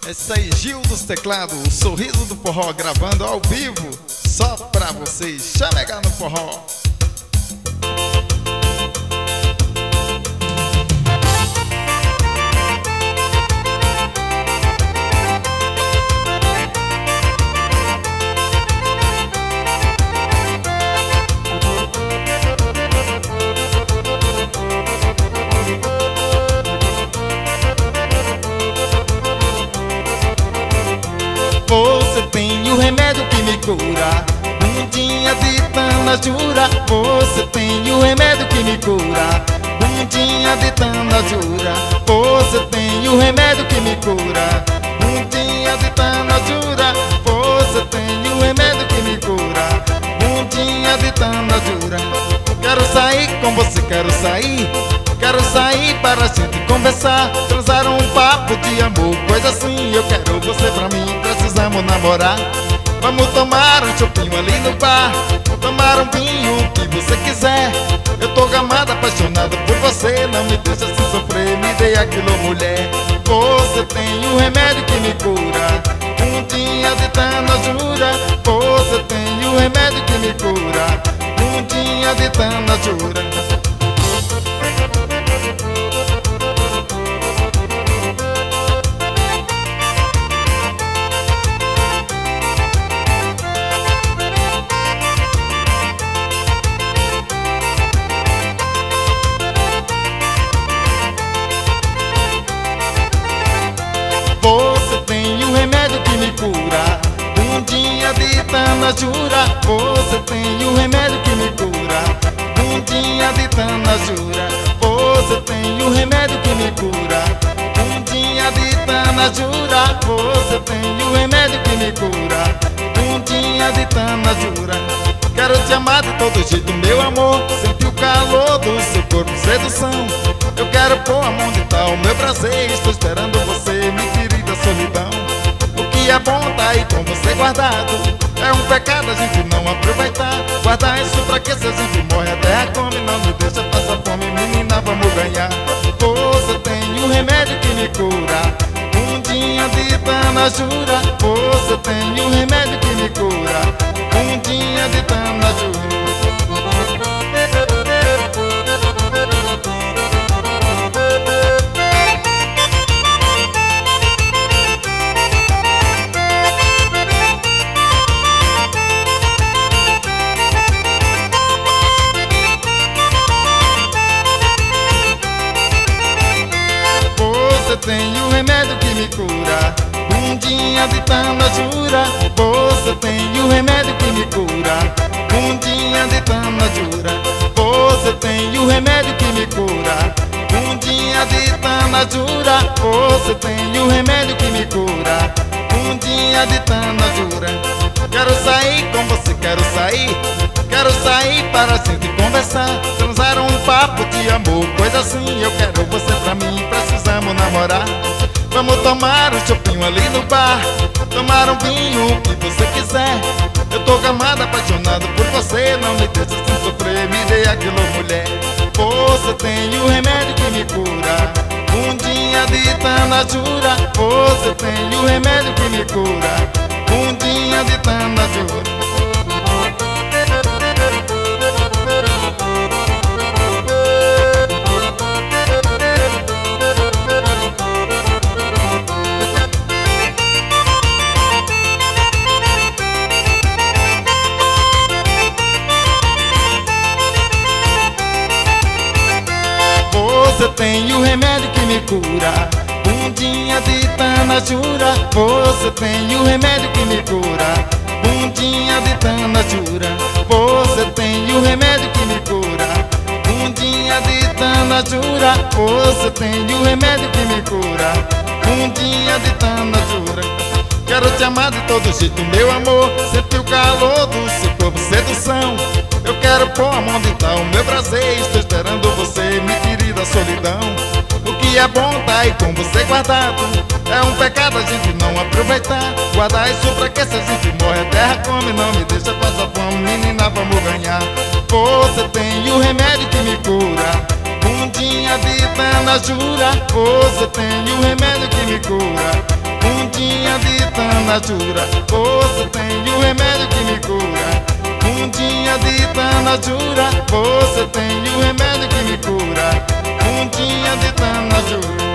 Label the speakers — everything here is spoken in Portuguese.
Speaker 1: É isso aí, Gil dos teclados, o sorriso do forró, gravando ao vivo, só pra vocês. Chamegar no forró.
Speaker 2: Você tem o remédio que me cura, bundinha de tanajura. Você tem o remédio que me cura, bundinha de tanajura. Você tem o remédio que me cura, bundinha de tanajura. Você tem o remédio que me cura, bundinha de tanajura. Quero sair com você, quero sair. Quero sair para a gente conversar, transar um papo de amor, coisa assim. Eu quero você pra mim, precisamos namorar. Vamos tomar um chopinho ali no bar, tomar um vinho, o que você quiser. Eu tô gamado, apaixonado por você, não me deixa assim sofrer, me dê aquilo, mulher. Você tem um remédio que me cura, bundinha de tanajura. Você tem um remédio que me cura, bundinha de tanajura. Você tem o remédio que me cura, bundinha de tanajura. Você tem o remédio que me cura, bundinha de tanajura. Você tem o remédio que me cura, bundinha de tanajura. Você tem o remédio que me cura, bundinha de tanajura. Quero te amar de todo jeito, meu amor, sentir o calor do seu corpo, sedução. Eu quero pôr a mão de tal, meu prazer. Estou esperando você, minha querida solidão. O que é bom tá aí com você guardado. É um pecado a gente não aproveitar. Guardar isso pra que se a gente morre a terra come. Não me deixa passar fome, menina, vamos ganhar. Você tem o remédio que me cura, bundinha de tanajura. Você tem o remédio que me cura, bundinha de tanajura. Você tem o remédio que me cura, bundinha de tanajura. Você tem o remédio que me cura, bundinha de tanajura. Você tem o remédio que me cura, bundinha de tanajura. Você tem o remédio que me cura, bundinha de tanajura. Quero sair com você, quero sair. Quero sair para a gente conversar, transar um papo de amor, coisa assim. Eu quero você pra mim, precisamos namorar. Vamos tomar um chopinho ali no bar, tomar um vinho, o que você quiser. Eu tô gamado, apaixonado por você, não me deixa assim sofrer, me dê aquilo, mulher. Você tem o remédio que me cura, bundinha de tanajura. Você tem o remédio que me cura, bundinha de tanajura. Você tem o remédio que me cura, bundinha de tanajura. Você tem o remédio que me cura, bundinha de tanajura. Você tem o remédio que me cura, bundinha de tanajura. Você tem o remédio que me cura, bundinha de tanajura. Quero te amar de todo jeito, meu amor, sentir o calor do seu corpo, sedução. Eu quero pôr a mão de tal, meu prazer. Estou esperando você, minha querida solidão. O que é bom tá aí com você guardado. É um pecado a gente não aproveitar. Guardar isso pra que se a gente morre a terra come. Não me deixa passar fome, menina, vamos ganhar. Você tem o remédio que me cura, bundinha de tanajura. Você tem o remédio que me cura, bundinha de tanajura, você tem o remédio que me cura. Bundinha de tanajura, você tem o remédio que me cura. Bundinha de tanajura.